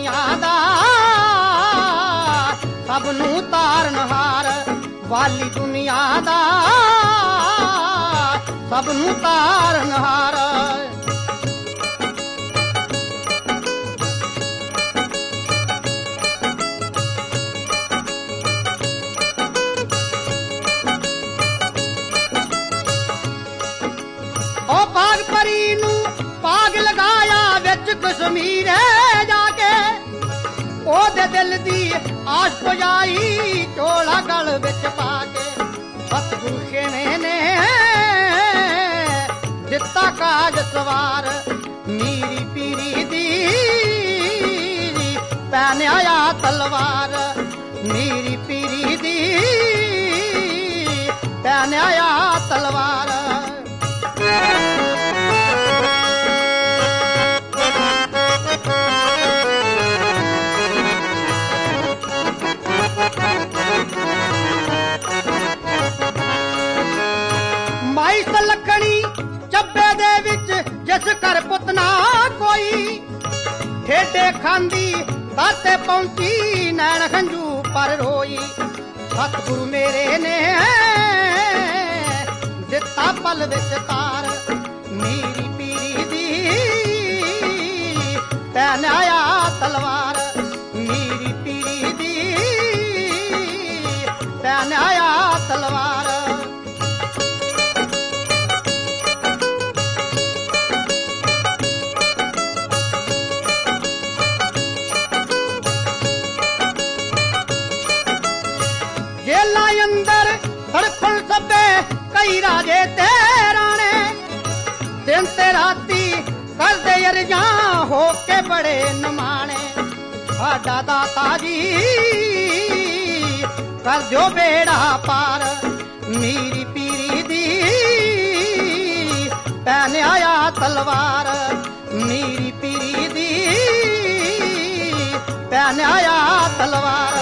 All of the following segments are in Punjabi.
ਦੁਨੀਆ ਦਾ ਸਭ ਨੂੰ ਤਾਰਨਹਾਰ, ਵਾਲੀ ਦੁਨੀਆ ਦਾ ਸਭ ਨੂੰ ਤਾਰਨਹਾਰ। ਉਹ ਬਾਗ ਪਰੀ ਨੂੰ ਬਾਗ ਲਗਾਇਆ ਵਿੱਚ ਕਸ਼ਮੀਰੇ ਜਾ ਕੇ, ਉਹਦੇ ਦਿਲ ਦੀ ਆਸ ਪੁਜਾਈ ਝੋਲਾ ਗਲ ਵਿੱਚ ਪਾ ਕੇ। ਸਤਿਗੁਰੂ ਛੇਵੇਂ ਨੇ ਦਿੱਤਾ ਕਾਜ ਸਵਾਰ, ਮੀਰੀ ਪੀਰੀ ਦੀ ਪੈਨ ਆਇਆ ਤਲਵਾਰ, ਮੀਰੀ ਪੀਰੀ ਦੀ ਪੈਨ ਆਇਆ ਤਲਵਾਰ। ਮਾਈ ਸਲਖਣੀ ਚੱਬੇ ਦੇ ਵਿੱਚ ਜਿਸ ਘਰ ਪੁੱਤ ਨਾ ਕੋਈ, ਠੇਡੇ ਖਾਂਦੀ ਦਾਤੇ ਪਹੁੰਚੀ ਨੈਣ ਖੰਝੂ ਪਰ ਰੋਈ। ਸਤਿਗੁਰੂ ਮੇਰੇ ਨੇ ਦਿੱਤਾ ਪਲ ਵਿੱਚ ਤਾਰ, ਮੀਰੀ ਪੀਰੀ ਦੀ ਪੈਨ ਆਇਆ ਤਲਵਾਰ, ਮੀਰੀ ਪੀਰੀ ਦੀ ਪੈਨ ਆਇਆ ਤਲਵਾਰ। ਜੇਲਾਂ ਅੰਦਰ ਹੜਪਣ ਸਭੇ ਕਈ ਰਾਜੇ ਤੇ ਰਾਣੇ, ਦਿਨ ਤੇ ਰਾਤੀ ਕਰਦੇ ਅਰਜ਼ਾਂ ਹੋ ਕੇ ਬੜੇ ਨਮਾਣੇ। ਸਾਡਾ ਦਾਤਾ ਜੀ ਕਰ ਦਿਓ ਬੇੜਾ ਪਾਰ, ਮੀਰੀ ਪੀਰੀ ਦੀ ਪੈਨ ਆਇਆ ਤਲਵਾਰ, ਮੀਰੀ ਪੀਰੀ ਦੀ ਪੈਨ ਆਇਆ ਤਲਵਾਰ।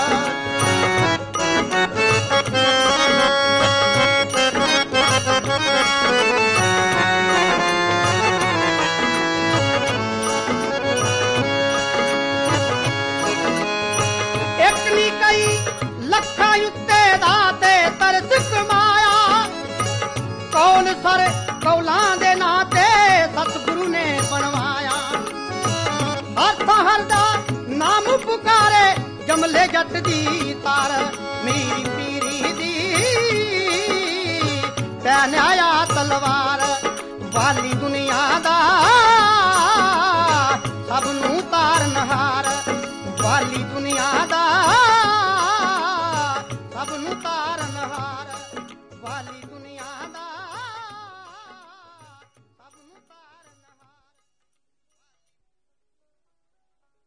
ਇੱਕ ਨੀ ਕਈ ਲੱਖਾਂ ਉੱਤੇ ਦਾਤੇ ਤਰਸ ਕਮਾਇਆ, ਕੌਲ ਸਰ ਕੌਲਾਂ ਦੇ ਨਾਂ ਤੇ ਸਤਿਗੁਰੂ ਨੇ ਬਣਵਾਇਆ। ਹਰ ਹਰ ਦਾ ਨਾਮ ਪੁਕਾਰੇ ਜਮਲੇ ਜੱਟ ਦੀ ਤਾਰ, ਮੀਰੀ ਪੀਰੀ ਦੀ ਪੈਨ ਆਇਆ ਤਲਵਾਰ, ਵਾਲੀ ਦੁਨੀਆ